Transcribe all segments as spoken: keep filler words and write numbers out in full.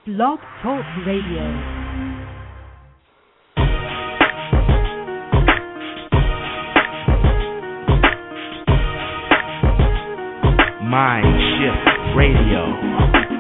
Blog Talk Radio. Mind Shift Radio.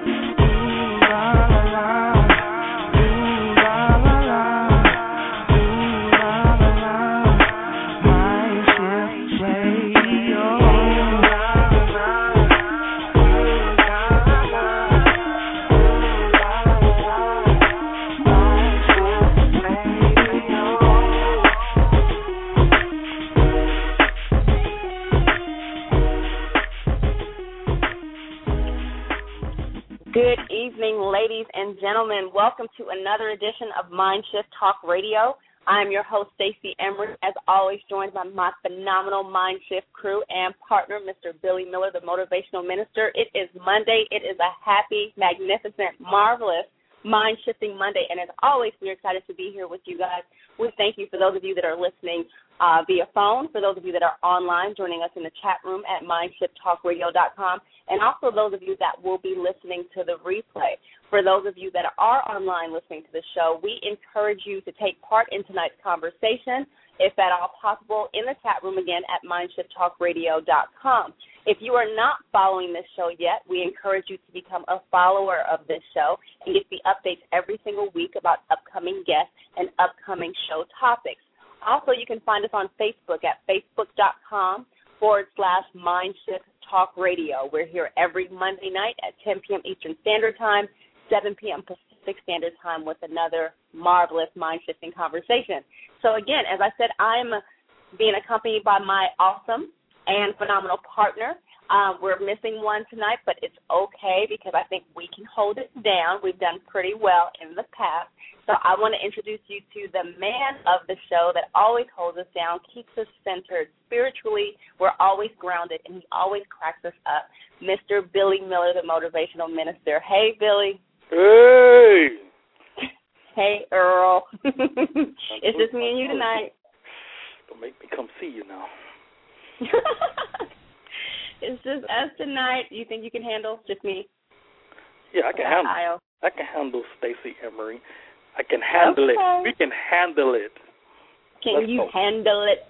Good evening, ladies and gentlemen. Welcome to another edition of Mind Shift Talk Radio. I'm your host, Stacey Emery, as always joined by my phenomenal Mind Shift crew and partner, Mister Billy Miller, the Motivational Minister. It is Monday. It is a happy, magnificent, marvelous, mind-shifting Monday, and as always, we're excited to be here with you guys. We thank you for those of you that are listening uh, via phone, for those of you that are online, joining us in the chat room at mind shift talk radio dot com, and also those of you that will be listening to the replay. For those of you that are online listening to the show, we encourage you to take part in tonight's conversation, if at all possible, in the chat room again at mind shift talk radio dot com. If you are not following this show yet, we encourage you to become a follower of this show and get the updates every single week about upcoming guests and upcoming show topics. Also, you can find us on Facebook at facebook.com forward slash Mindshift Talk Radio. We're here every Monday night at ten p.m. Eastern Standard Time, seven p.m. Pacific Standard Time with another marvelous mind-shifting conversation. So, again, as I said, I'm being accompanied by my awesome and phenomenal partner. Um, we're missing one tonight, but it's okay because I think we can hold it down. We've done pretty well in the past. So I want to introduce you to the man of the show that always holds us down, keeps us centered spiritually. We're always grounded, and he always cracks us up, Mister Billy Miller, the Motivational Minister. Hey, Billy. Hey. Hey, Earl. It's just me and you tonight. Don't make me come see you now. It's just us tonight. You think you can handle just me? Yeah, I can that handle. Aisle. I can handle Stacey Emery. I can handle okay. it. We can handle it. Can Let's you go. handle it?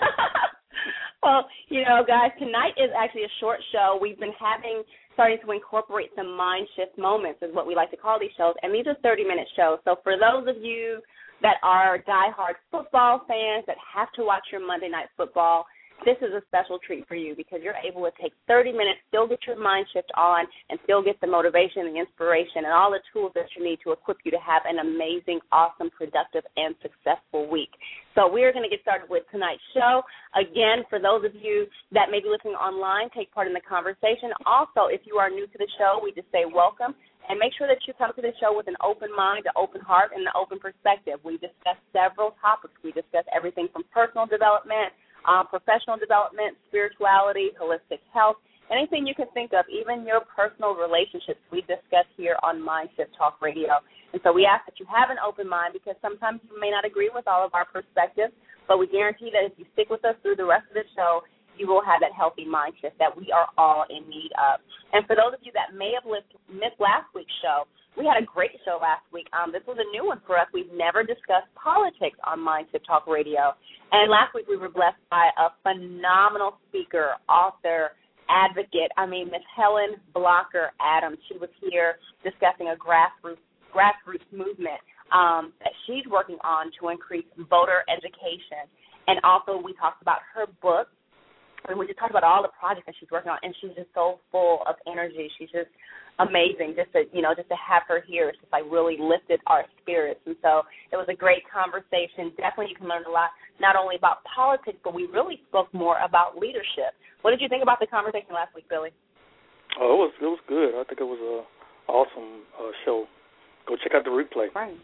Well, you know, guys, tonight is actually a short show. We've been having, starting to incorporate some mind shift moments is what we like to call these shows, and these are thirty-minute shows. So for those of you that are diehard football fans that have to watch your Monday Night Football, this is a special treat for you because you're able to take thirty minutes, still get your mind shift on, and still get the motivation, the inspiration, and all the tools that you need to equip you to have an amazing, awesome, productive, and successful week. So we're going to get started with tonight's show. Again, for those of you that may be listening online, take part in the conversation. Also, if you are new to the show, we just say welcome. And make sure that you come to the show with an open mind, an open heart, and an open perspective. We discuss several topics. We discuss everything from personal development, Uh, professional development, spirituality, holistic health, anything you can think of, even your personal relationships we discuss here on Mind Shift Talk Radio. And so we ask that you have an open mind because sometimes you may not agree with all of our perspectives, but we guarantee that if you stick with us through the rest of the show, you will have that healthy mind shift that we are all in need of. And for those of you that may have missed last week's show, we had a great show last week. Um, this was a new one for us. We've never discussed politics on Mind Shift Talk Radio. And last week we were blessed by a phenomenal speaker, author, advocate. I mean, Miss Helen Blocker Adams. She was here discussing a grassroots, grassroots movement um, that she's working on to increase voter education. And also we talked about her book. And we just talked about all the projects that she's working on, and she's just so full of energy. She's just amazing. Just to, you know, just to have her here, it's just like really lifted our spirits. And so it was a great conversation. Definitely you can learn a lot, not only about politics, but we really spoke more about leadership. What did you think about the conversation last week, Billy? Oh, it was it was good. I think it was an awesome uh, show. Go check out the replay. Right.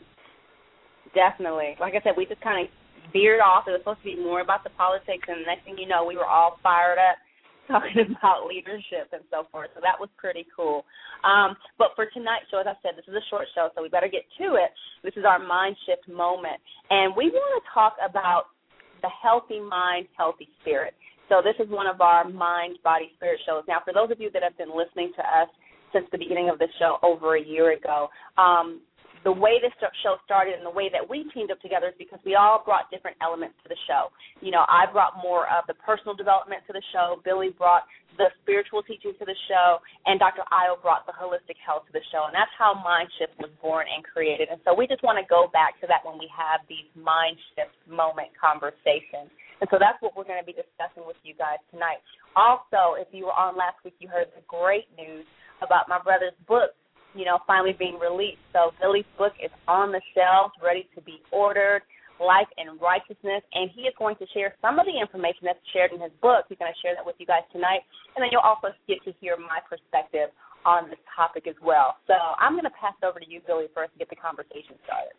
Definitely. Like I said, we just kind of veered off. It was supposed to be more about the politics, and the next thing you know, we were all fired up talking about leadership and so forth. So that was pretty cool. Um, but for tonight's show, as I said, this is a short show, so we better get to it. This is our mind shift moment, and we want to talk about the healthy mind, healthy spirit. So this is one of our mind, body, spirit shows. Now, for those of you that have been listening to us since the beginning of the show over a year ago. Um, the way this show started and the way that we teamed up together is because we all brought different elements to the show. You know, I brought more of the personal development to the show. Billy brought the spiritual teaching to the show, and Doctor Io brought the holistic health to the show, and that's how Mind Shift was born and created. And so we just want to go back to that when we have these Mind Shift moment conversations. And so that's what we're going to be discussing with you guys tonight. Also, if you were on last week, you heard the great news about my brother's book, you know, finally being released. So Billy's book is on the shelves, ready to be ordered, Life and Righteousness, and he is going to share some of the information that's shared in his book. He's going to share that with you guys tonight, and then you'll also get to hear my perspective on this topic as well. So I'm going to pass it over to you, Billy, first to get the conversation started.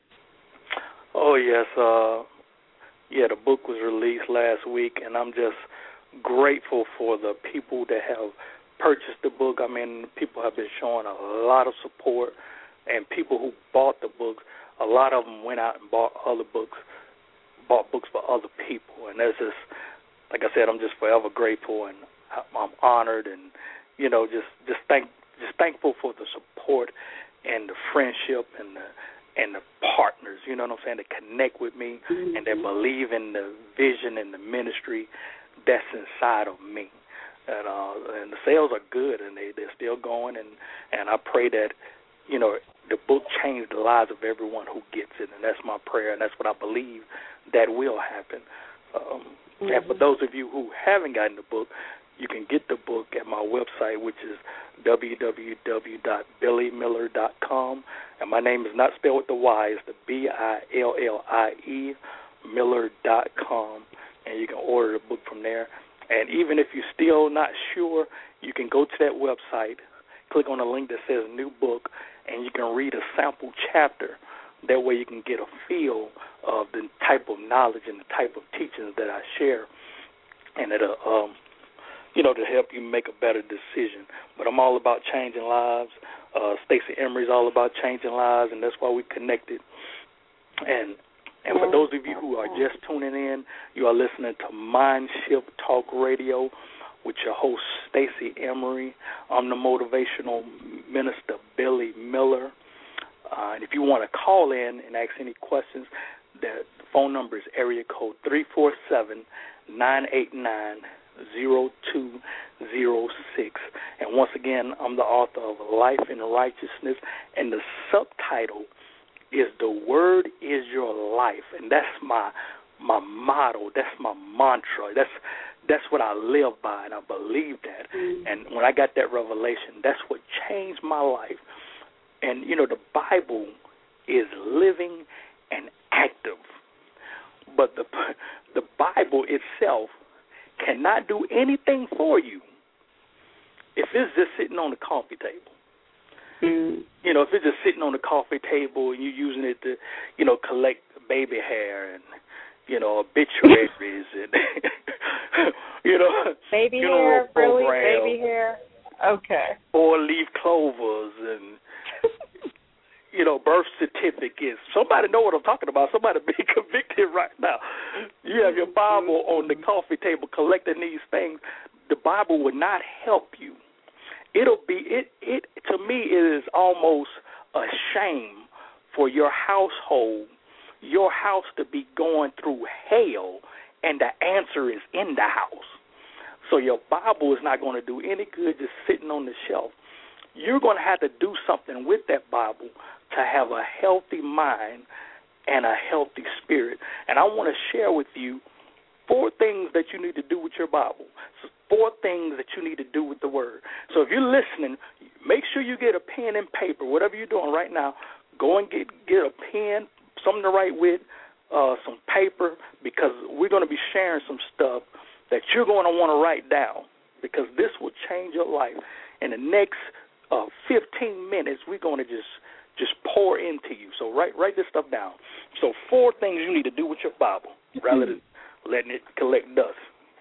Oh, yes. Uh, yeah, the book was released last week, and I'm just grateful for the people that have purchased the book. I mean, people have been showing a lot of support, and people who bought the books, a lot of them went out and bought other books, bought books for other people, and that's just, like I said, I'm just forever grateful, and I'm honored, and you know, just just thank just thankful for the support and the friendship and the and the partners, you know what I'm saying, that connect with me mm-hmm. and that believe in the vision and the ministry that's inside of me. And, uh, and the sales are good, and they, they're still going, and, and I pray that, you know, the book changed the lives of everyone who gets it, and that's my prayer, and that's what I believe that will happen. Um, mm-hmm. And for those of you who haven't gotten the book, you can get the book at my website, which is w w w dot billy miller dot com, and my name is not spelled with the Y, it's the B I L L I E, miller dot com, and you can order the book from there. And even if you're still not sure, you can go to that website, click on the link that says New Book, and you can read a sample chapter. That way you can get a feel of the type of knowledge and the type of teachings that I share, and it'll, um, you know, to help you make a better decision. But I'm all about changing lives. Uh, Stacey Emery's all about changing lives, and that's why we connected. And And for those of you who are just tuning in, you are listening to Mind Shift Talk Radio with your host, Stacey Emery. I'm the motivational minister, Billy Miller. Uh, and if you want to call in and ask any questions, the phone number is area code three four seven, nine eight nine, zero two zero six. And once again, I'm the author of Life and Righteousness, and the subtitle is The Word is Your Life, and that's my my motto, that's my mantra, that's that's what I live by, and I believe that. Mm-hmm. And when I got that revelation, that's what changed my life. And, you know, the Bible is living and active, but the the Bible itself cannot do anything for you if it's just sitting on the coffee table. Mm. You know, if it's just sitting on the coffee table and you're using it to, you know, collect baby hair and, you know, obituaries and, you know, baby you hair, know, really, baby hair. Okay. Four-leaf clovers and, you know, birth certificates. Somebody know what I'm talking about. Somebody being convicted right now. You have your Bible on the coffee table collecting these things. The Bible would not help you. It'll be it. It to me, it is almost a shame for your household, your house to be going through hell, and the answer is in the house. So your Bible is not going to do any good just sitting on the shelf. You're going to have to do something with that Bible to have a healthy mind and a healthy spirit. And I want to share with you four things that you need to do with your Bible. So four things that you need to do with the Word. So if you're listening, make sure you get a pen and paper. Whatever you're doing right now, go and get get a pen, something to write with, uh, some paper, because we're going to be sharing some stuff that you're going to want to write down, because this will change your life. In the next uh, fifteen minutes, we're going to just just pour into you. So write write this stuff down. So four things you need to do with your Bible rather than letting it collect dust.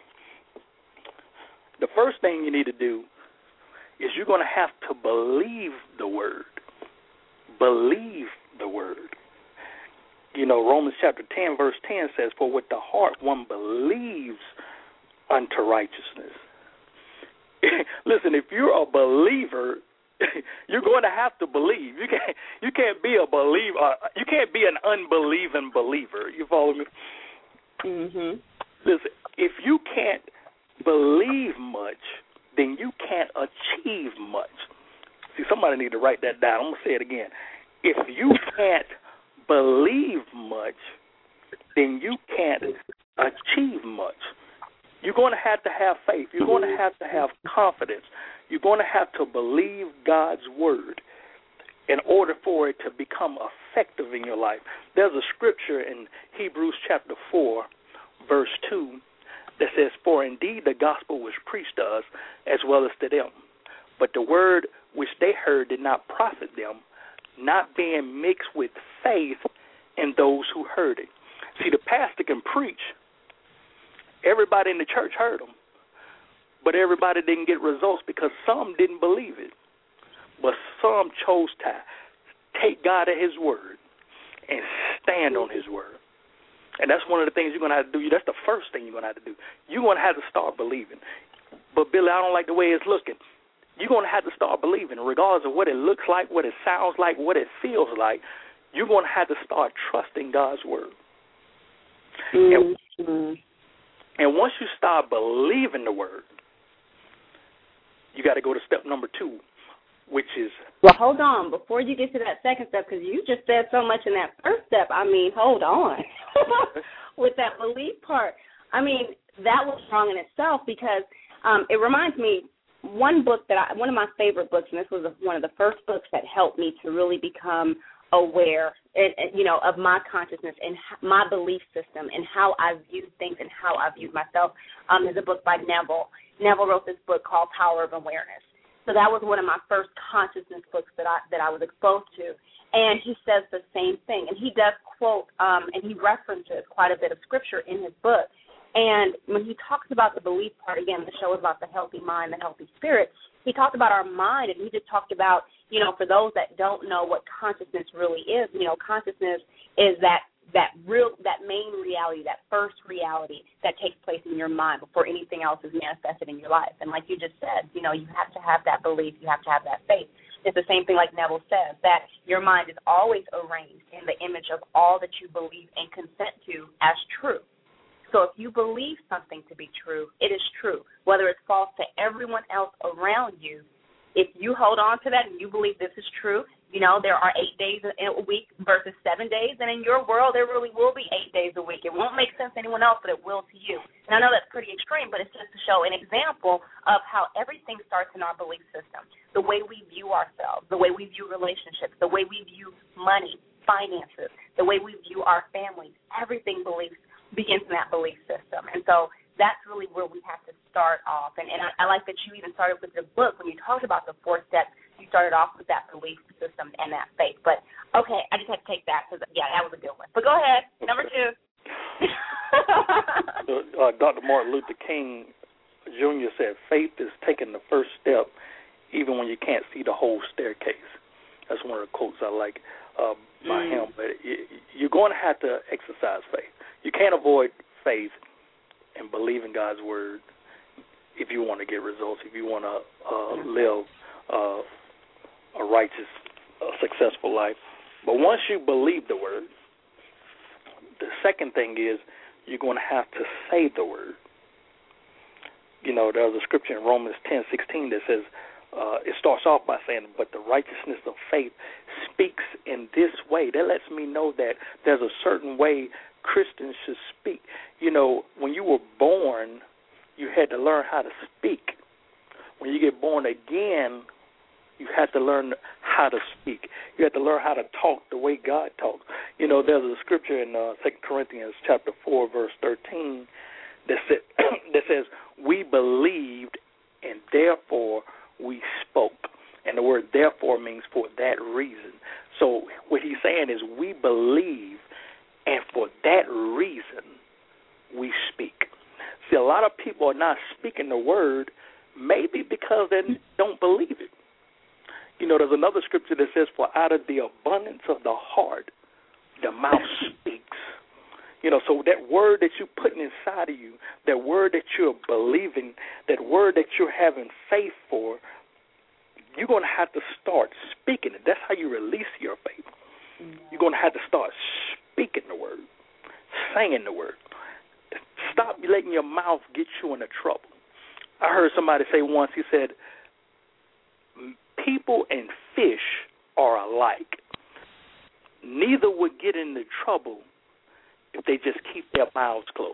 The first thing you need to do is you're going to have to believe the Word. Believe the Word. You know, Romans chapter ten, verse ten says, "For with the heart one believes unto righteousness." Listen, if you're a believer, you're going to have to believe. You can't you can't be a believer. Uh, you can't be an unbelieving believer. You follow me? Mhm. Listen, if you can't believe much, then you can't achieve much. See, somebody need to write that down. I'm going to say it again. If you can't believe much, then you can't achieve much. You're going to have to have faith. You're going to have to have confidence. You're going to have to believe God's word in order for it to become effective in your life. There's a scripture in Hebrews chapter four, verse two, that says, "For indeed the gospel was preached to us as well as to them. But the word which they heard did not profit them, not being mixed with faith in those who heard it." See, the pastor can preach. Everybody in the church heard him, but everybody didn't get results because some didn't believe it. But some chose to take God at his word and stand on his word. And that's one of the things you're going to have to do. That's the first thing you're going to have to do. You're going to have to start believing. But, Billy, I don't like the way it's looking. You're going to have to start believing, regardless of what it looks like, what it sounds like, what it feels like. You're going to have to start trusting God's word. Mm-hmm. And, and once you start believing the word, you got to go to step number two, which is... Well, hold on. Before you get to that second step, because you just said so much in that first step, I mean, hold on. With that belief part, I mean, that was strong in itself because um, it reminds me, one book that I, one of my favorite books, and this was one of the first books that helped me to really become aware, and, and, you know, of my consciousness and my belief system and how I viewed things and how I viewed myself, um, is a book by Neville. Neville wrote this book called Power of Awareness. So that was one of my first consciousness books that I that I was exposed to. And he says the same thing. And he does quote um, and he references quite a bit of scripture in his book. And when he talks about the belief part, again, the show is about the healthy mind, the healthy spirit, he talked about our mind, and he just talked about, you know, for those that don't know what consciousness really is, you know, consciousness is that that real, that main reality, that first reality that takes place in your mind before anything else is manifested in your life. And like you just said, you know, you have to have that belief, you have to have that faith. It's the same thing like Neville says, that your mind is always arranged in the image of all that you believe and consent to as true. So if you believe something to be true, it is true. Whether it's false to everyone else around you, if you hold on to that and you believe this is true, you know, there are eight days in a week versus seven days, and in your world there really will be eight days a week. It won't make sense to anyone else, but it will to you. And I know that's pretty extreme, but it's just to show an example of how everything starts in our belief system, the way we view ourselves, the way we view relationships, the way we view money, finances, the way we view our families. Everything beliefs begins in that belief system. And so that's really where we have to start off. And, and I, I like that you even started with your book. When you talked about the four steps, you started off with that belief system and that faith. But, okay, I just had to take that because, yeah, that was a good one. But go ahead. Number two. uh, Doctor Martin Luther King Junior said, faith is taking the first step even when you can't see the whole staircase. That's one of the quotes I like uh, by mm. him. But it, you're going to have to exercise faith. You can't avoid faith and believe in God's word if you want to get results, if you want to uh, live uh, a righteous, uh, successful life. But once you believe the word, the second thing is you're going to have to say the word. You know, there's a scripture in Romans ten sixteen that says, uh, it starts off by saying, but the righteousness of faith speaks in this way. That lets me know that there's a certain way Christians should speak. You know, when you were born, you had to learn how to speak. When you get born again, you have to learn how to speak. You have to learn how to talk the way God talks. You know, there's a scripture in uh, Second Corinthians chapter four, verse thirteen, that, said, that says, we believed and therefore we spoke. And the word therefore means for that reason. So what he's saying is we believe, and for that reason, we speak. See, a lot of people are not speaking the word, maybe because they don't believe it. You know, there's another scripture that says, for out of the abundance of the heart, the mouth speaks. You know, so that word that you're putting inside of you, that word that you're believing, that word that you're having faith for, you're going to have to start speaking it. That's how you release your faith. You're going to have to start speaking the word, saying the word. Stop letting your mouth get you into trouble. I heard somebody say once, he said, people and fish are alike. Neither would get into trouble if they just keep their mouths closed.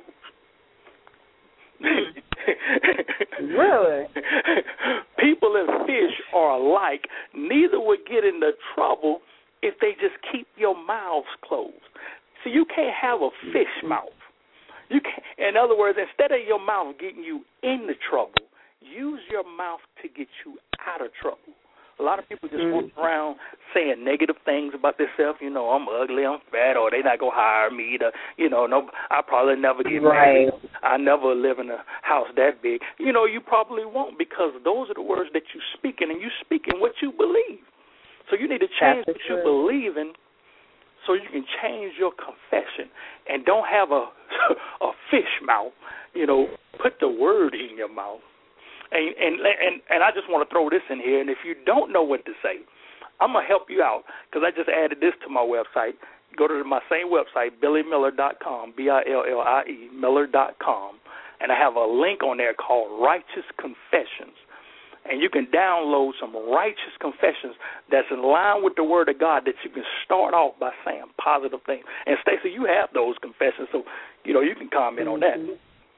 Really? People and fish are alike. Neither would get into trouble if they just keep your mouths closed. So you can't have a fish mouth. You can, in other words, instead of your mouth getting you into trouble, use your mouth to get you out of trouble. A lot of people just mm. walk around saying negative things about themselves. You know, I'm ugly, I'm fat, or they not gonna hire me. To, you know, no, I probably never get right. married. I never live in a house that big. You know, you probably won't, because those are the words that you speaking, and you speaking what you believe. So you need to change That's what true. you believe in, so you can change your confession, and don't have a a fish mouth. You know, put the word in your mouth. And, and and and I just want to throw this in here, and if you don't know what to say, I'm going to help you out, because I just added this to my website. Go to my same website, billy miller dot com, B I L L I E, miller dot com, and I have a link on there called Righteous Confessions. And you can download some righteous confessions that's in line with the Word of God, that you can start off by saying positive things. And, Stacey, you have those confessions, so, you know, you can comment on that.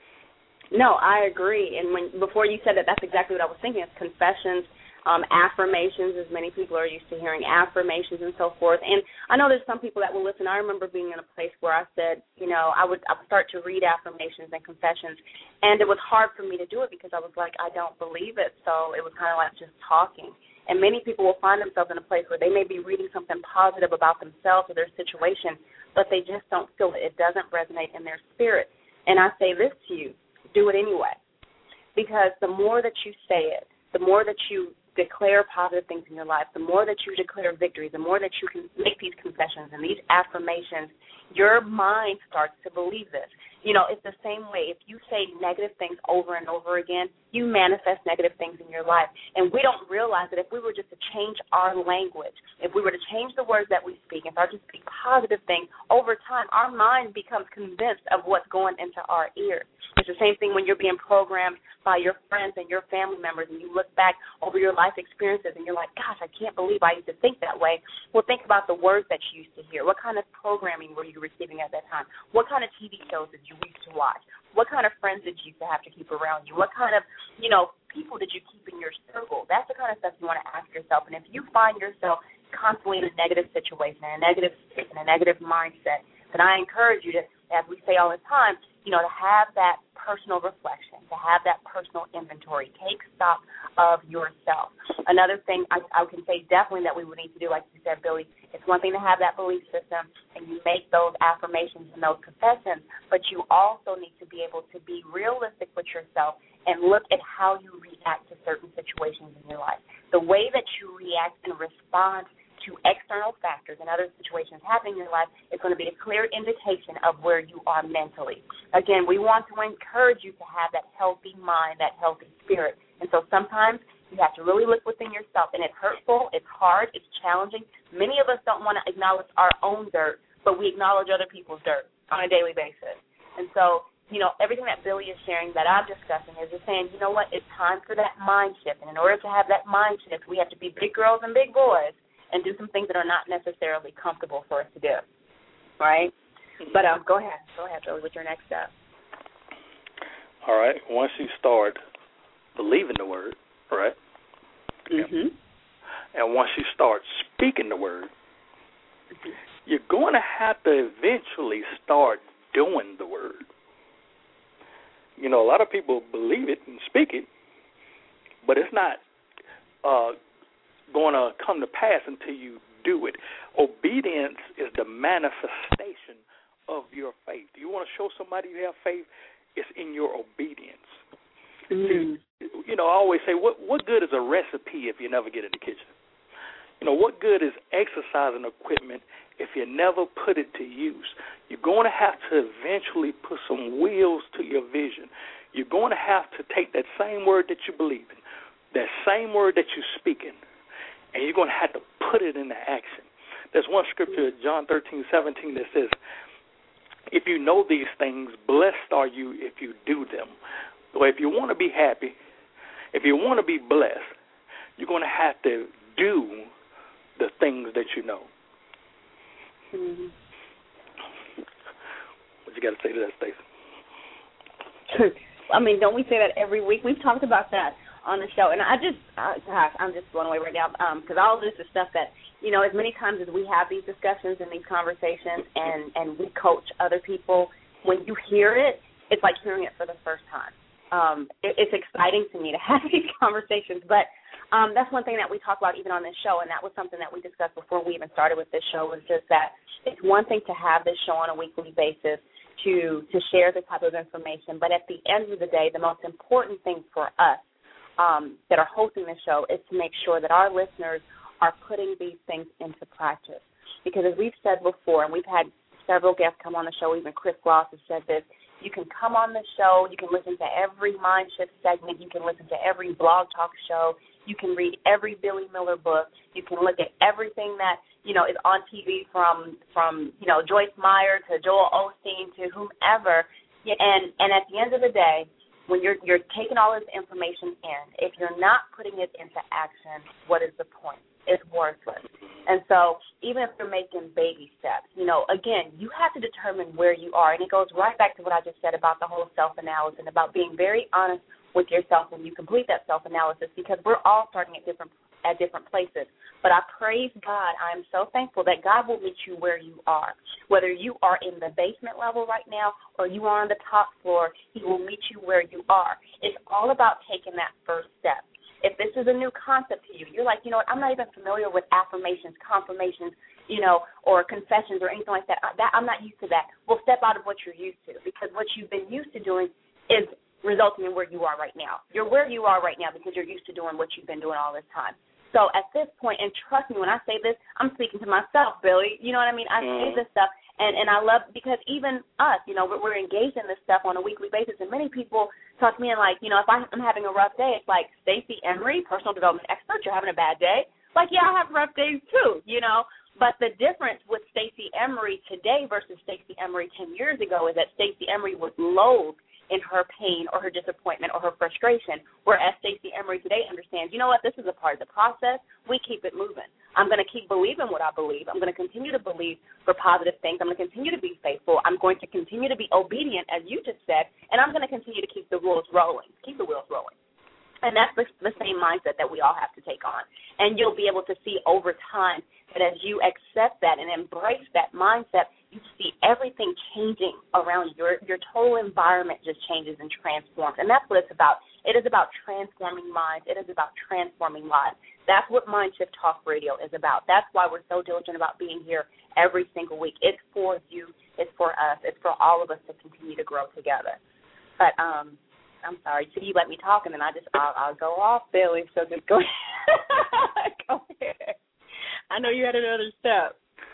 No, I agree. And when before you said that, that's exactly what I was thinking. It's confessions, um, affirmations, as many people are used to hearing, affirmations and so forth. And I know there's some people that will listen. I remember being in a place where I said, you know, I would, I would start to read affirmations and confessions, and it was hard for me to do it because I was like, I don't believe it. So it was kind of like just talking. And many people will find themselves in a place where they may be reading something positive about themselves or their situation, but they just don't feel it. It doesn't resonate in their spirit. And I say this to you. Do it anyway, because the more that you say it, the more that you declare positive things in your life, the more that you declare victory, the more that you can make these confessions and these affirmations, your mind starts to believe this. You know, it's the same way. If you say negative things over and over again, you manifest negative things in your life. And we don't realize that if we were just to change our language, if we were to change the words that we speak, if I just speak positive things, over time our mind becomes convinced of what's going into our ears. It's the same thing when you're being programmed by your friends and your family members, and you look back over your life experiences and you're like, gosh, I can't believe I used to think that way. Well, think about the words that you used to hear. What kind of programming were you receiving at that time? What kind of T V shows did you used to watch? What kind of friends did you used to have to keep around you? What kind of, you know, people did you keep in your circle? That's the kind of stuff you want to ask yourself. And if you find yourself constantly in a negative situation, in a negative state, in a negative mindset, then I encourage you to, as we say all the time, you know, to have that personal reflection, to have that personal inventory. Take stock of yourself. Another thing I, I can say definitely that we would need to do, like you said, Billy, it's one thing to have that belief system and you make those affirmations and those confessions, but you also need to be able to be realistic with yourself and look at how you react to certain situations in your life. The way that you react and respond to external factors and other situations happening in your life is going to be a clear indication of where you are mentally. Again, we want to encourage you to have that healthy mind, that healthy spirit. And so sometimes you have to really look within yourself, and it's hurtful, it's hard, it's challenging. Many of us don't want to acknowledge our own dirt, but we acknowledge other people's dirt on a daily basis. And so, you know, everything that Billy is sharing that I'm discussing is just saying, you know what, it's time for that mind shift. And in order to have that mind shift, we have to be big girls and big boys and do some things that are not necessarily comfortable for us to do, right? But um, go ahead. Go ahead, Billy, with your next step. All right. Once you start believing the word, right? Mm-hmm. And once you start speaking the word, mm-hmm. you're going to have to eventually start doing the word. You know, a lot of people believe it and speak it, but it's not uh, going to come to pass until you do it. Obedience is the manifestation of your faith. Do you want to show somebody you have faith? It's in your obedience. Mm. See, you know, I always say, what what good is a recipe if you never get in the kitchen? You know, what good is exercising equipment if you never put it to use? You're going to have to eventually put some wheels to your vision. You're going to have to take that same word that you believe in, that same word that you're speaking, and you're going to have to put it into action. There's one scripture, John thirteen seventeen, that says, if you know these things, blessed are you if you do them. Or if you want to be happy, if you want to be blessed, you're going to have to do the things that you know. Mm-hmm. What you got to say to that, Stacey? I mean, don't we say that every week? We've talked about that on the show, and I just, uh, gosh, I'm just blown away right now because um, all of this is stuff that, you know, as many times as we have these discussions and these conversations and, and we coach other people, when you hear it, it's like hearing it for the first time. Um, it, it's exciting to me to have these conversations, but um, that's one thing that we talk about even on this show, and that was something that we discussed before we even started with this show, was just that it's one thing to have this show on a weekly basis, to to share this type of information, but at the end of the day, the most important thing for us um, that are hosting the show is to make sure that our listeners are putting these things into practice. Because as we've said before, and we've had several guests come on the show, even Chris Gloss has said this, you can come on the show, you can listen to every Mind Shift segment, you can listen to every blog talk show, you can read every Billy Miller book, you can look at everything that, you know, is on T V from, from you know, Joyce Meyer to Joel Osteen to whomever, and, and at the end of the day, when you're you're taking all this information in, if you're not putting it into action, what is the point? It's worthless. And so even if you're making baby steps, you know, again, you have to determine where you are. And it goes right back to what I just said about the whole self-analysis, about being very honest with yourself when you complete that self-analysis, because we're all starting at different at different places. But I praise God. I'm so thankful that God will meet you where you are. Whether you are in the basement level right now or you are on the top floor, He will meet you where you are. It's all about taking that first step. If this is a new concept to you, you're like, you know what, I'm not even familiar with affirmations, confirmations, you know, or confessions or anything like that. that. I'm not used to that. Well, step out of what you're used to, because what you've been used to doing is resulting in where you are right now. You're where you are right now because you're used to doing what you've been doing all this time. So at this point, and trust me, when I say this, I'm speaking to myself, Billy. You know what I mean? I mm. say this stuff, and, and I love, because even us, you know, we're, we're engaged in this stuff on a weekly basis, and many people talk to me and like, you know, if I'm having a rough day, it's like, Stacey Emery, personal development expert, you're having a bad day. Like, yeah, I have rough days too, you know. But the difference with Stacey Emery today versus Stacey Emery ten years ago is that Stacey Emery was loathed in her pain or her disappointment or her frustration, whereas Stacey Emery today understands, you know what, this is a part of the process. We keep it moving. I'm going to keep believing what I believe. I'm going to continue to believe for positive things. I'm going to continue to be faithful. I'm going to continue to be obedient, as you just said, and I'm going to continue to keep the wheels rolling, keep the wheels rolling. And that's the, the same mindset that we all have to take on. And you'll be able to see over time that as you accept that and embrace that mindset, you see everything changing around your your total environment just changes and transforms. And that's what it's about. It is about transforming minds. It is about transforming lives. That's what Mind Shift Talk Radio is about. That's why we're so diligent about being here every single week. It's for you. It's for us. It's for all of us to continue to grow together. But um, I'm sorry, so you let me talk, and then I just I'll, I'll go off, Billy. So just go ahead. Go ahead. I know you had another step.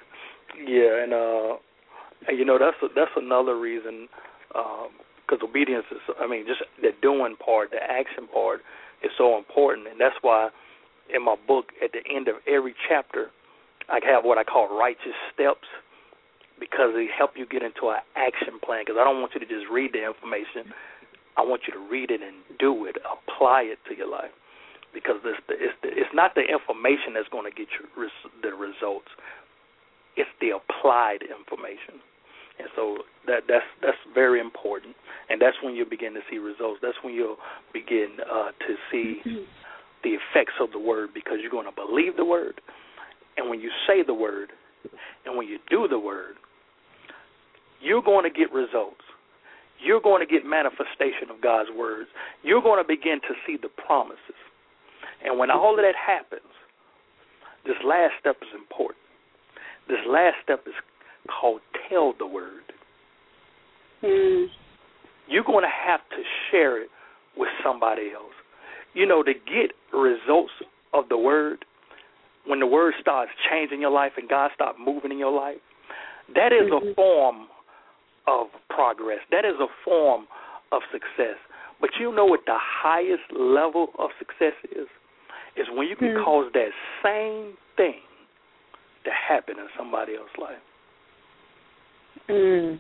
Yeah, and uh, and you know that's a, that's another reason, because um, obedience is, I mean, just the doing part, the action part is so important, and that's why in my book at the end of every chapter I have what I call righteous steps, because they help you get into an action plan. Because I don't want you to just read the information. I want you to read it and do it, apply it to your life, because it's, the, it's, the, it's not the information that's going to get you res- the results. It's the applied information. And so that that's that's very important, and that's when you begin to see results. That's when you'll begin uh, to see the effects of the word, because you're going to believe the word, and when you say the word, and when you do the word, you're going to get results. You're going to get manifestation of God's words. You're going to begin to see the promises. And when all of that happens, this last step is important. This last step is called tell the word. Mm. You're going to have to share it with somebody else. You know, to get results of the word, when the word starts changing your life and God starts moving in your life, that is mm-hmm. a form of progress. That is a form of success. But you know what the highest level of success is? is when you can mm. cause that same thing to happen in somebody else's life. Mm.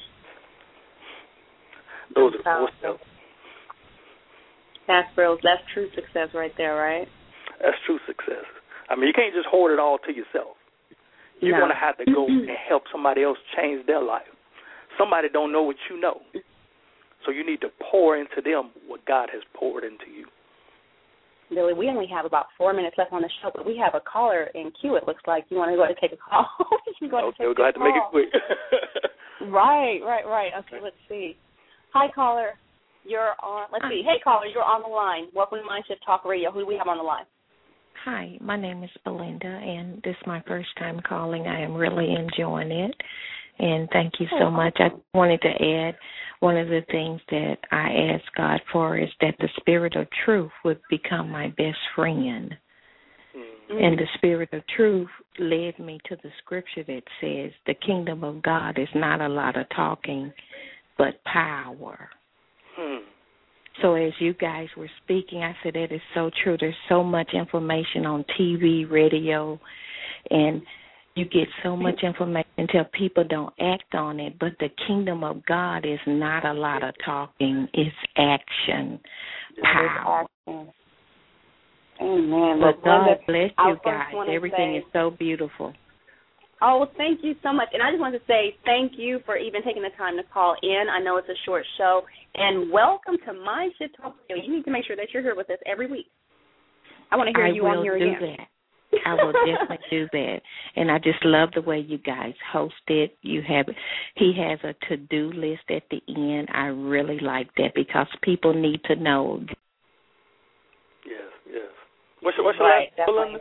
Those That's are four steps. That's real. That's true success right there, right? That's true success. I mean, you can't just hold it all to yourself. You're no. going to have to go and help somebody else change their life. Somebody don't know what you know. So you need to pour into them what God has poured into you. Billy, we only have about four minutes left on the show, but we have a caller in queue, it looks like. You want to go ahead and take a call? you can go ahead okay, and take we're going to have to make it quick. right, right, right. Okay, let's see. Hi, caller. You're on. Let's see. Hey, caller, you're on the line. Welcome to Mindshift Talk Radio. Who do we have on the line? Hi, my name is Belinda, and this is my first time calling. I am really enjoying it, and thank you so much. I wanted to add one of the things that I asked God for is that the Spirit of Truth would become my best friend. Mm-hmm. And the Spirit of Truth led me to the scripture that says the kingdom of God is not a lot of talking, but power. Hmm. So as you guys were speaking, I said that is so true. There's so much information on T V, radio, and you get so much information until people don't act on it. But the kingdom of God is not a lot of talking. It's action, power. Amen. Amen. But God bless you guys. Everything say, is so beautiful. Oh, well, thank you so much. And I just wanted to say thank you for even taking the time to call in. I know it's a short show. And welcome to Mindshift Talk Radio. You need to make sure that you're here with us every week. I want to hear I you on here again. That. I will definitely do that. And I just love the way you guys host it. You have, he has a to-do list at the end. I really like that because people need to know. Yes, yes. What's your, what's your right, last name?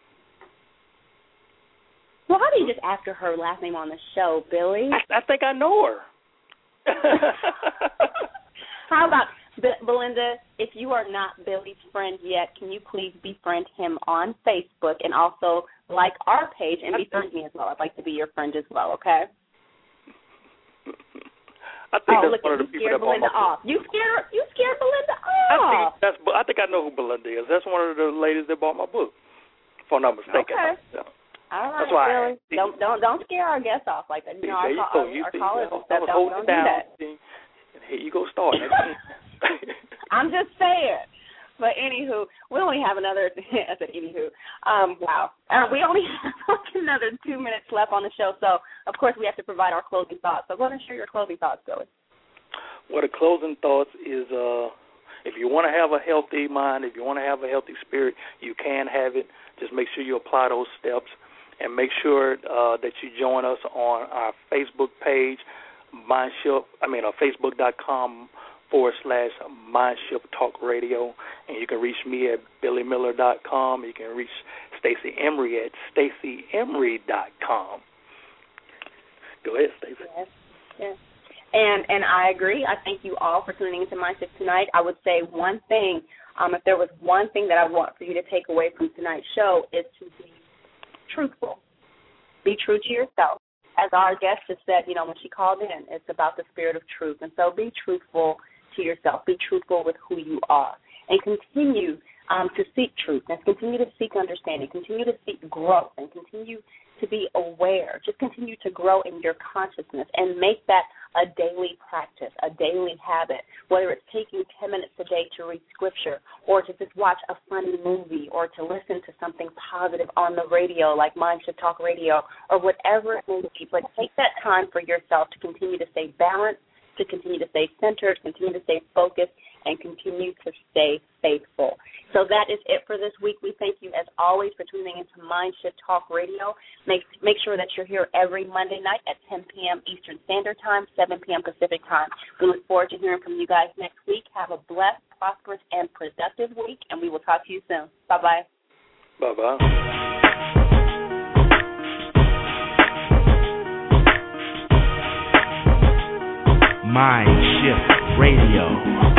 Well, how do you just ask her her last name on the show, Billy? I, I think I know her. How about, B- Belinda, if you are not Billy's friend yet, can you please befriend him on Facebook and also like our page and befriend me as well? I'd like to be your friend as well, okay? I think oh, that's look, one of the people that Belinda off. You scared you scared Belinda off. I think that's. I think I know who Belinda is. That's one of the ladies that bought my book. If I'm not mistaken. Okay. Yeah. All right, that's why Billy. I, don't don't don't scare our guests off like that. You know, our, you call, go, you our see, callers you know, don't, don't, don't do down, that. And here you go start. I'm just saying. But anywho, we only have another. I said anywho. Um, wow. Uh, we only have like another two minutes left on the show, so of course we have to provide our closing thoughts. So go ahead and share your closing thoughts, Billy. Well, the closing thoughts is uh, if you want to have a healthy mind, if you want to have a healthy spirit, you can have it. Just make sure you apply those steps, and make sure uh, that you join us on our Facebook page, Mindshift. I mean, uh, Facebook.com forward slash Mindshift Talk Radio, and you can reach me at Billy Miller dot com. You can reach Stacey Emery at Stacey Emery dot com. Go ahead, Stacey. Yes, yes. And and I agree. I thank you all for tuning into Mindshift tonight. I would say one thing, um, if there was one thing that I want for you to take away from tonight's show, is to be truthful. Be true to yourself. As our guest just said, you know, when she called in, it's about the spirit of truth. And so be truthful to yourself. Be truthful with who you are. And continue um, to seek truth. And continue to seek understanding. Continue to seek growth. And continue to be aware. Just continue to grow in your consciousness and make that a daily practice, a daily habit, whether it's taking ten minutes a day to read scripture or to just watch a funny movie or to listen to something positive on the radio like Mindshift Talk Radio or whatever it may be. But take that time for yourself to continue to stay balanced, to continue to stay centered, continue to stay focused, and continue to stay faithful. So that is it for this week. We thank you, as always, for tuning into Mindshift Talk Radio. Make make sure that you're here every Monday night at ten p.m. Eastern Standard Time, seven p.m. Pacific Time. We look forward to hearing from you guys next week. Have a blessed, prosperous, and productive week, and we will talk to you soon. Bye-bye. Bye-bye. Mindshift Radio.